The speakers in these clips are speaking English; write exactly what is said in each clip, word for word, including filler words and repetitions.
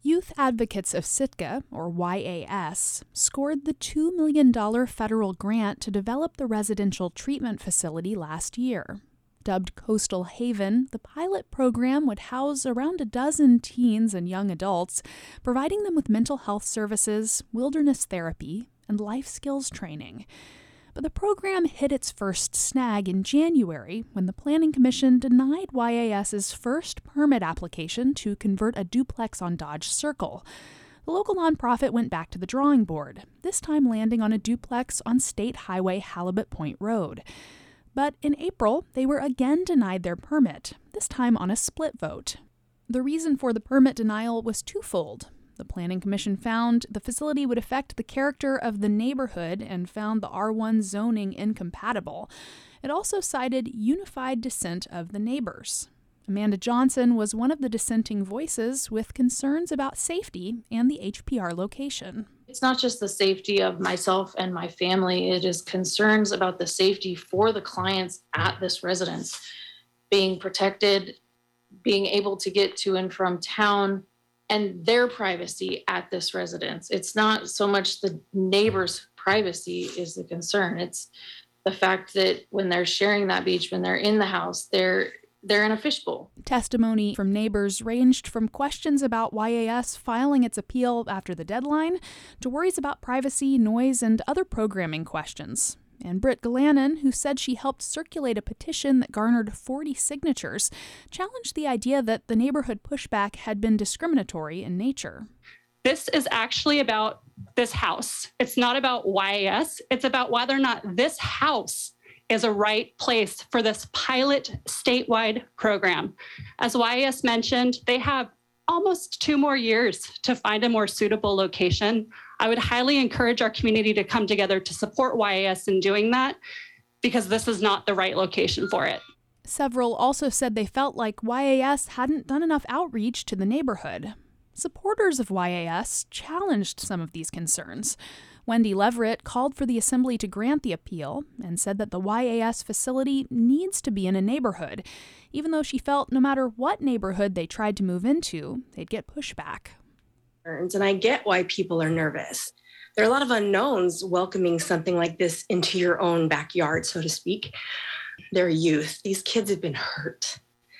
Youth Advocates of Sitka, or Y A S, scored the two million dollars federal grant to develop the residential treatment facility last year. Dubbed Coastal Haven, the pilot program would house around a dozen teens and young adults, providing them with mental health services, wilderness therapy, and life skills training. But the program hit its first snag in January when the Planning Commission denied YAS's first permit application to convert a duplex on Dodge Circle. The local nonprofit went back to the drawing board, this time landing on a duplex on State Highway Halibut Point Road. But in April, they were again denied their permit, this time on a split vote. The reason for the permit denial was twofold. The Planning Commission found the facility would affect the character of the neighborhood and found the R one zoning incompatible. It also cited unified dissent of the neighbors. Amanda Johnson was one of the dissenting voices with concerns about safety and the H P R location. It's not just the safety of myself and my family. It is concerns about the safety for the clients at this residence, being protected, being able to get to and from town, and their privacy at this residence. It's not so much the neighbor's privacy is the concern. It's the fact that when they're sharing that beach, when they're in the house, they're they're in a fishbowl. Testimony from neighbors ranged from questions about Y A S filing its appeal after the deadline to worries about privacy, noise, and other programming questions. And Britt Galanin, who said she helped circulate a petition that garnered forty signatures, challenged the idea that the neighborhood pushback had been discriminatory in nature. This is actually about this house. It's not about Y A S. It's about whether or not this house is a right place for this pilot statewide program. As Y A S mentioned, they have almost two more years to find a more suitable location. I would highly encourage our community to come together to support Y A S in doing that, because this is not the right location for it. Several also said they felt like Y A S hadn't done enough outreach to the neighborhood. Supporters of Y A S challenged some of these concerns. Wendy Leverett called for the assembly to grant the appeal and said that the Y A S facility needs to be in a neighborhood, even though she felt no matter what neighborhood they tried to move into, they'd get pushback. And I get why people are nervous. There are a lot of unknowns welcoming something like this into your own backyard, so to speak. They're youth. These kids have been hurt.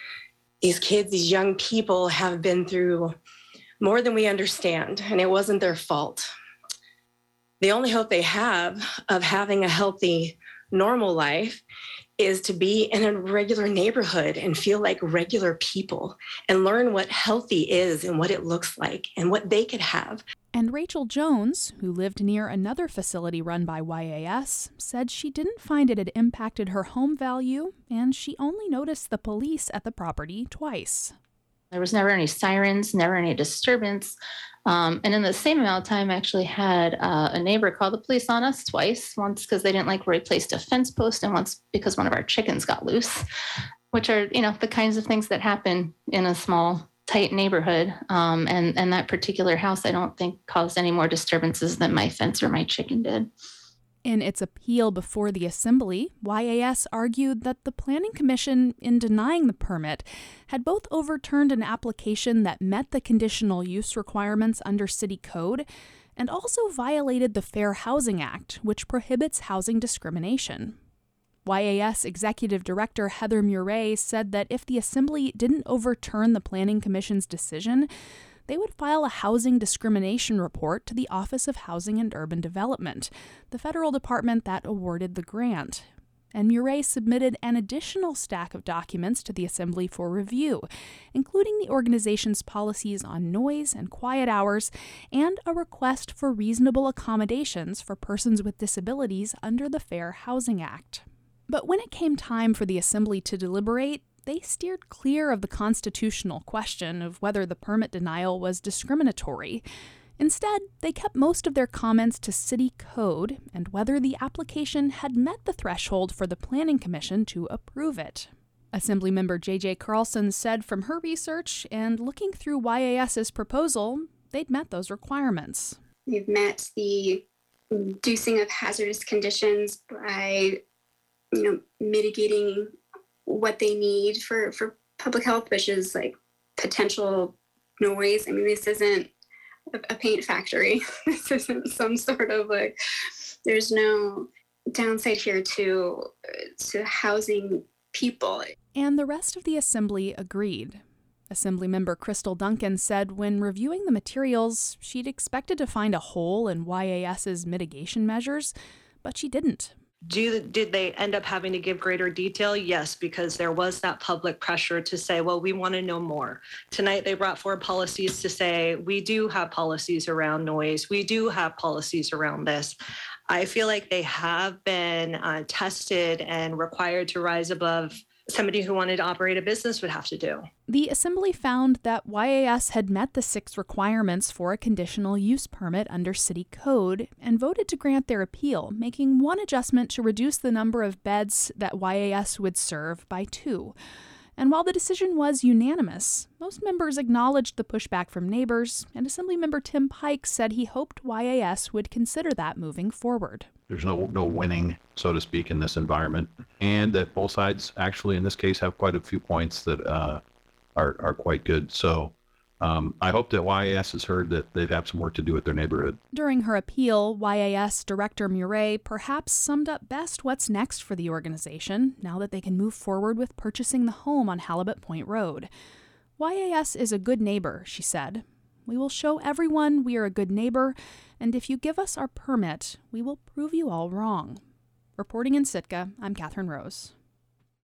These kids, these young people have been through more than we understand, and it wasn't their fault. The only hope they have of having a healthy, normal life is to be in a regular neighborhood and feel like regular people and learn what healthy is and what it looks like and what they could have. And Rachel Jones, who lived near another facility run by Y A S, said she didn't find it had impacted her home value, and she only noticed the police at the property twice. There was never any sirens, never any disturbance. Um, and in the same amount of time, I actually had uh, a neighbor call the police on us twice, once because they didn't like where we placed a fence post, and once because one of our chickens got loose, which are, you know, the kinds of things that happen in a small, tight neighborhood. Um, and, and that particular house, I don't think caused any more disturbances than my fence or my chicken did. In its appeal before the assembly, Y A S argued that the Planning Commission, in denying the permit, had both overturned an application that met the conditional use requirements under city code and also violated the Fair Housing Act, which prohibits housing discrimination. Y A S Executive Director Heather Murray said that if the assembly didn't overturn the Planning Commission's decision, they would file a housing discrimination report to the Office of Housing and Urban Development, the federal department that awarded the grant. And Murray submitted an additional stack of documents to the Assembly for review, including the organization's policies on noise and quiet hours, and a request for reasonable accommodations for persons with disabilities under the Fair Housing Act. But when it came time for the Assembly to deliberate, they steered clear of the constitutional question of whether the permit denial was discriminatory. Instead, they kept most of their comments to city code and whether the application had met the threshold for the Planning Commission to approve it. Assemblymember J J Carlson said from her research and looking through YAS's proposal, they'd met those requirements. They've met the reducing of hazardous conditions by, you know, mitigating what they need for, for public health, which is like potential noise. I mean, this isn't a, a paint factory. This isn't some sort of like, there's no downside here to to housing people. And the rest of the assembly agreed. Assemblymember Crystal Duncan said when reviewing the materials, she'd expected to find a hole in YAS's mitigation measures, but she didn't. Do, did they end up having to give greater detail? Yes, because there was that public pressure to say, well, we want to know more. Tonight, they brought forward policies to say, we do have policies around noise. We do have policies around this. I feel like they have been uh, tested and required to rise above somebody who wanted to operate a business would have to do. The assembly found that Y A S had met the six requirements for a conditional use permit under city code and voted to grant their appeal, making one adjustment to reduce the number of beds that Y A S would serve by two. And while the decision was unanimous, most members acknowledged the pushback from neighbors, and Assemblymember Tim Pike said he hoped Y A S would consider that moving forward. There's no no winning, so to speak, in this environment, and that both sides actually, in this case, have quite a few points that uh, are are quite good. So um, I hope that Y A S has heard that they'd have some work to do with their neighborhood. During her appeal, Y A S Director Murray perhaps summed up best what's next for the organization now that they can move forward with purchasing the home on Halibut Point Road. Y A S is a good neighbor, she said. We will show everyone we are a good neighbor, and if you give us our permit, we will prove you all wrong. Reporting in Sitka, I'm Catherine Rose.